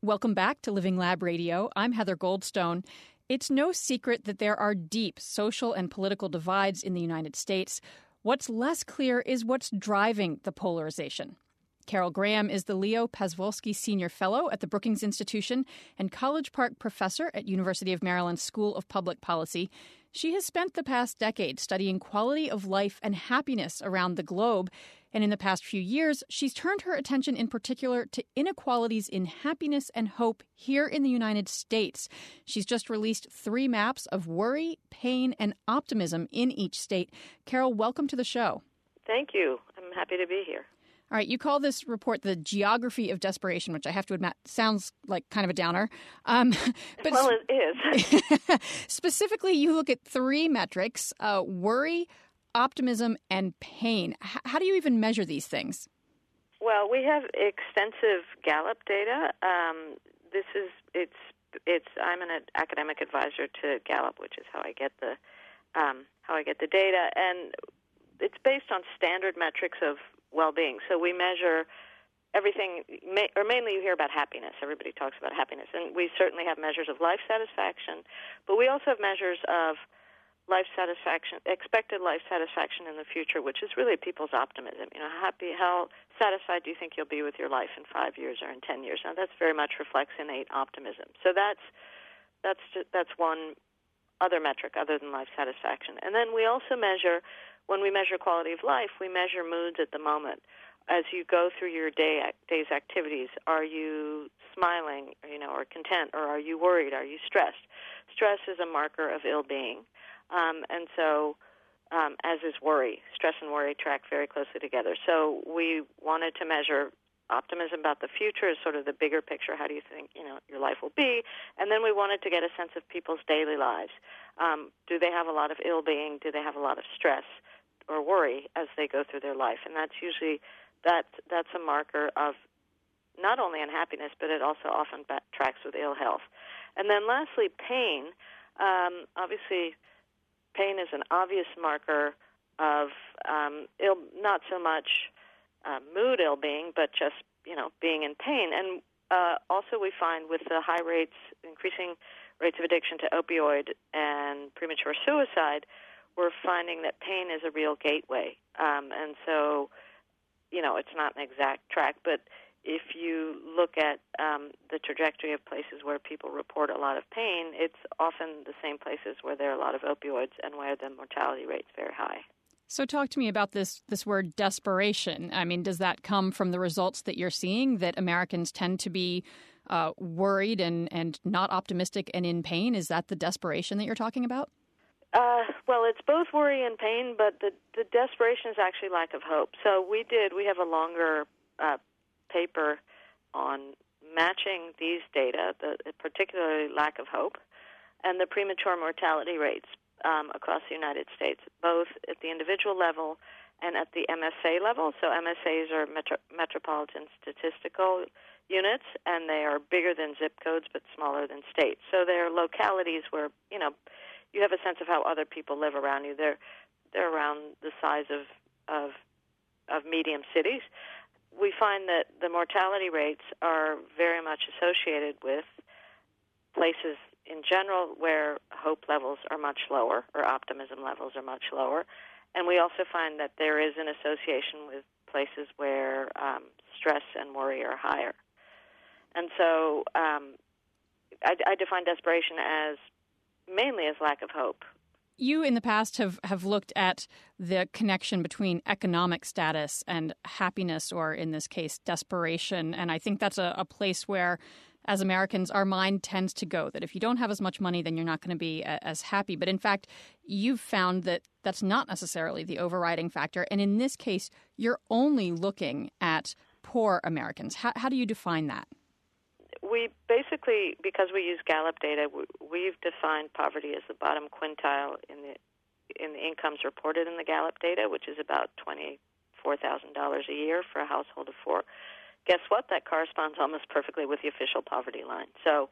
Welcome back to Living Lab Radio. I'm Heather Goldstone. It's no secret that there are deep social and political divides in the United States. What's less clear is what's driving the polarization. Carol Graham is the Leo Pazwolsky Senior Fellow at the Brookings Institution and College Park Professor at University of Maryland School of Public Policy. She has spent the past decade studying quality of life and happiness around the globe. And in the past few years, she's turned her attention in particular to inequalities in happiness and hope here in the United States. She's just released 3 maps of worry, pain, and optimism in each state. Carol, welcome to the show. Thank you. I'm happy to be here. All right, you call this report the Geography of Desperation, which I have to admit sounds like kind of a downer. But well, it is. Specifically, you look at 3 metrics, worry, optimism, and pain. How do you even measure these things? Well, we have extensive Gallup data. I'm an academic advisor to Gallup, which is how I get the data, and it's based on standard metrics of well-being. So we measure everything, or mainly you hear about happiness. Everybody talks about happiness. And we certainly have measures of life satisfaction, but we also have measures of life satisfaction, expected life satisfaction in the future, which is really people's optimism. You know, how satisfied do you think you'll be with your life in 5 years or in 10 years? Now, that's very much reflects innate optimism. So that's one other metric other than life satisfaction. And then we also measure, when we measure quality of life, we measure moods at the moment. As you go through your day's activities, are you smiling, or content, or are you worried? Are you stressed? Stress is a marker of ill-being, and so as is worry. Stress and worry track very closely together. So we wanted to measure optimism about the future as sort of the bigger picture. How do you think your life will be? And then we wanted to get a sense of people's daily lives. Do they have a lot of ill-being? Do they have a lot of stress or worry as they go through their life? And that's usually that's a marker of not only unhappiness, but it also often tracks with ill health. And then lastly, pain. Obviously, pain is an obvious marker of not so much mood ill-being, but just being in pain. And also we find with the increasing rates of addiction to opioid and premature suicide, we're finding that pain is a real gateway. And so, it's not an exact track, but if you look at the trajectory of places where people report a lot of pain, it's often the same places where there are a lot of opioids and where the mortality rate's very high. So talk to me about this word desperation. I mean, does that come from the results that you're seeing, that Americans tend to be worried and not optimistic and in pain? Is that the desperation that you're talking about? Well, it's both worry and pain, but the desperation is actually lack of hope. So we have a longer paper on matching these data, particularly lack of hope, and the premature mortality rates across the United States, both at the individual level and at the MSA level. So MSAs are metropolitan statistical units, and they are bigger than zip codes but smaller than states. So they're localities where, you have a sense of how other people live around you. They're around the size of medium cities. We find that the mortality rates are very much associated with places in general where hope levels are much lower or optimism levels are much lower. And we also find that there is an association with places where stress and worry are higher. And so I define desperation as mainly as lack of hope. You in the past have looked at the connection between economic status and happiness, or in this case, desperation. And I think that's a place where, as Americans, our mind tends to go, that if you don't have as much money, then you're not going to be as happy. But in fact, you've found that that's not necessarily the overriding factor. And in this case, you're only looking at poor Americans. How do you define that? We basically, because we use Gallup data, we've defined poverty as the bottom quintile in the incomes reported in the Gallup data, which is about $24,000 a year for a household of 4. Guess what? That corresponds almost perfectly with the official poverty line. So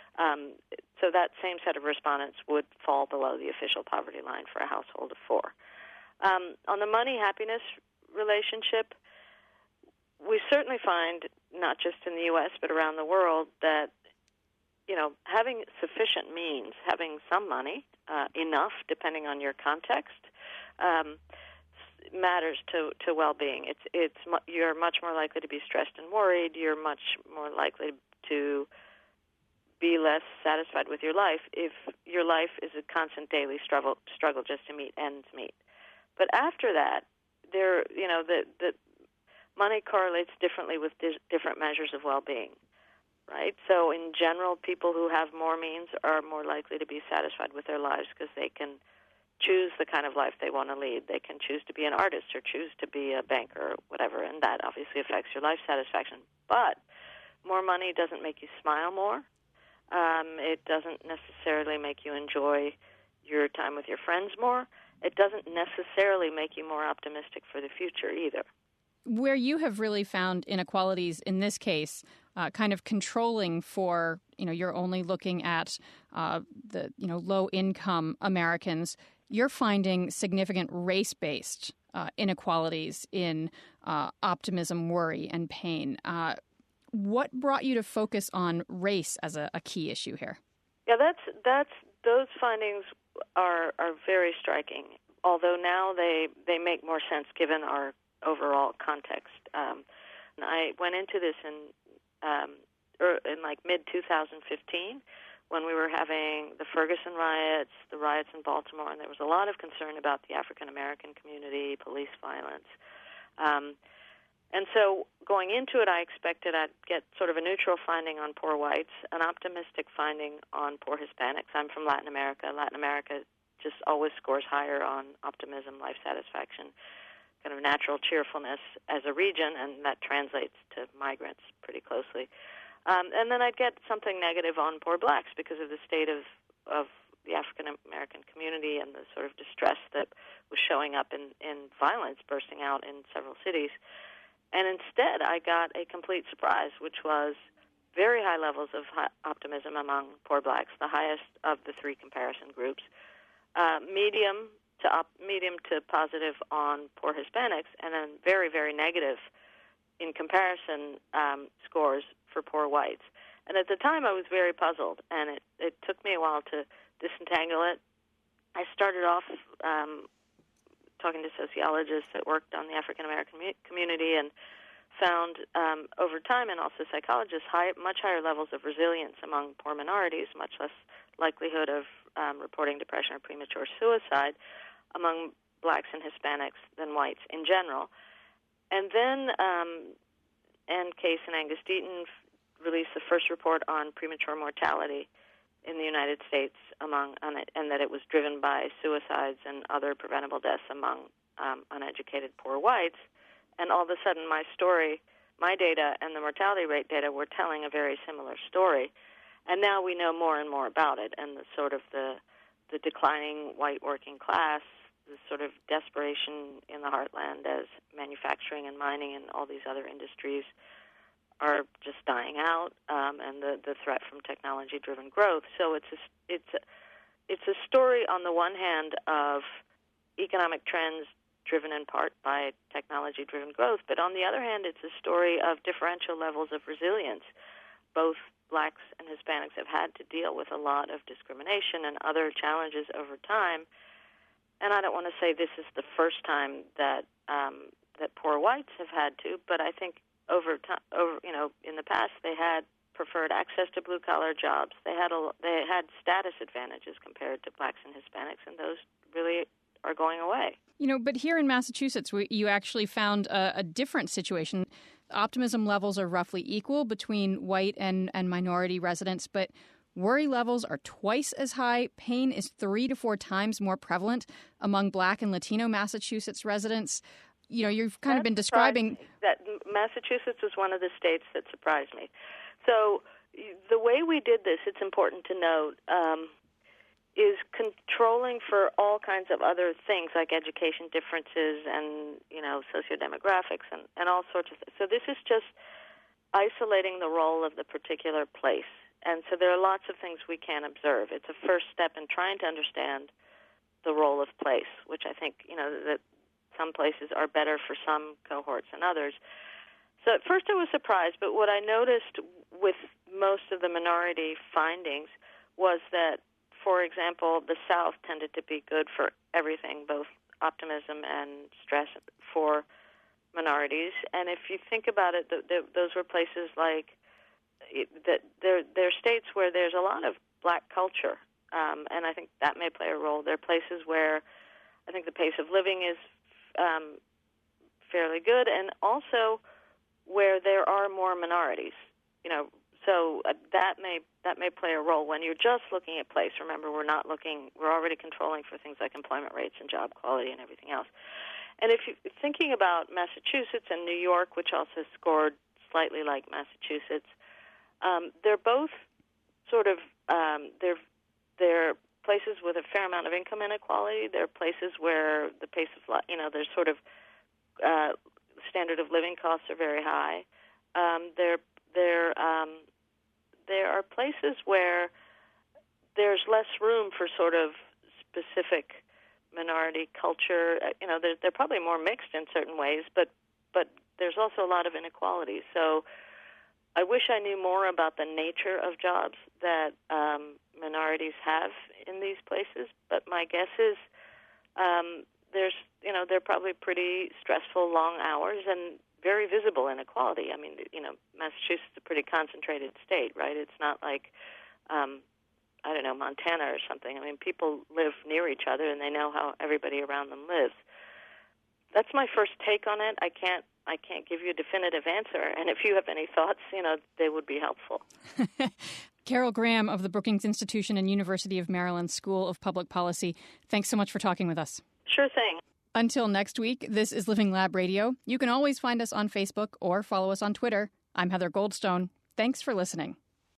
that same set of respondents would fall below the official poverty line for a household of 4. On the money-happiness relationship, we certainly find, not just in the U.S. but around the world, that having sufficient means, having some money, enough, depending on your context, matters to well-being. You're much more likely to be stressed and worried. You're much more likely to be less satisfied with your life if your life is a constant daily struggle just to meet ends meet. But after that, the money correlates differently with different measures of well-being, right? So in general, people who have more means are more likely to be satisfied with their lives because they can choose the kind of life they want to lead. They can choose to be an artist or choose to be a banker or whatever, and that obviously affects your life satisfaction. But more money doesn't make you smile more. It doesn't necessarily make you enjoy your time with your friends more. It doesn't necessarily make you more optimistic for the future either. Where you have really found inequalities in this case, kind of controlling for, you're only looking at the, low-income Americans, you're finding significant race-based inequalities in optimism, worry, and pain. What brought you to focus on race as a key issue here? Yeah, those findings are very striking. Although now they make more sense given our overall context. I went into this in mid-2015 when we were having the Ferguson riots, the riots in Baltimore, and there was a lot of concern about the African American community, police violence. And so going into it, I expected I'd get sort of a neutral finding on poor whites, an optimistic finding on poor Hispanics. I'm from Latin America. Latin America just always scores higher on optimism, life satisfaction, kind of natural cheerfulness as a region, and that translates to migrants pretty closely. And then I'd get something negative on poor blacks because of the state of the African American community and the sort of distress that was showing up in violence bursting out in several cities. And instead, I got a complete surprise, which was very high levels of optimism among poor blacks, the highest of the three comparison groups, medium to positive on poor Hispanics, and then very, very negative in comparison scores for poor whites. And at the time, I was very puzzled, and it took me a while to disentangle it. I started off talking to sociologists that worked on the African American community and found over time, and also psychologists, much higher levels of resilience among poor minorities, much less likelihood of reporting depression or premature suicide among blacks and Hispanics than whites in general. And then Ann Case and Angus Deaton released the first report on premature mortality in the United States and that it was driven by suicides and other preventable deaths among uneducated poor whites. And all of a sudden, my story, my data, and the mortality rate data were telling a very similar story. And now we know more and more about it, and the sort of the declining white working class, the sort of desperation in the heartland as manufacturing and mining and all these other industries are just dying out, and the threat from technology-driven growth. So it's a story on the one hand of economic trends driven in part by technology-driven growth, but on the other hand, it's a story of differential levels of resilience. Both blacks and Hispanics have had to deal with a lot of discrimination and other challenges over time, and I don't want to say this is the first time that poor whites have had to, but I think over time, in the past, they had preferred access to blue-collar jobs. They had status advantages compared to blacks and Hispanics, and those really are going away. But here in Massachusetts, you actually found a different situation. Optimism levels are roughly equal between white and minority residents, but worry levels are twice as high. Pain is 3 to 4 times more prevalent among black and Latino Massachusetts residents. You've kind of been describing that Massachusetts was one of the states that surprised me. So the way we did this, it's important to note, is controlling for all kinds of other things like education differences and, sociodemographics and all sorts of things. So this is just isolating the role of the particular place. And so there are lots of things we can observe. It's a first step in trying to understand the role of place, which I think, that some places are better for some cohorts than others. So at first I was surprised, but what I noticed with most of the minority findings was that, for example, the South tended to be good for everything, both optimism and stress for minorities. And if you think about it, those were places like that. They're states where there's a lot of black culture, and I think that may play a role. There are places where I think the pace of living is fairly good, and also where there are more minorities. So that may play a role. When you're just looking at place, remember, we're already controlling for things like employment rates and job quality and everything else. And if you're thinking about Massachusetts and New York, which also scored slightly like Massachusetts, they're both sort of they're places with a fair amount of income inequality. They're places where the pace of life, there's sort of standard of living costs are very high. There are places where there's less room for sort of specific minority culture. They're probably more mixed in certain ways, but there's also a lot of inequality. So I wish I knew more about the nature of jobs that minorities have in these places. But my guess is they're probably pretty stressful, long hours, and very visible inequality. I mean, Massachusetts is a pretty concentrated state, right? It's not like, Montana or something. I mean, people live near each other and they know how everybody around them lives. That's my first take on it. I can't give you a definitive answer. And if you have any thoughts, they would be helpful. Carol Graham of the Brookings Institution and University of Maryland School of Public Policy, thanks so much for talking with us. Sure thing. Until next week, this is Living Lab Radio. You can always find us on Facebook or follow us on Twitter. I'm Heather Goldstone. Thanks for listening.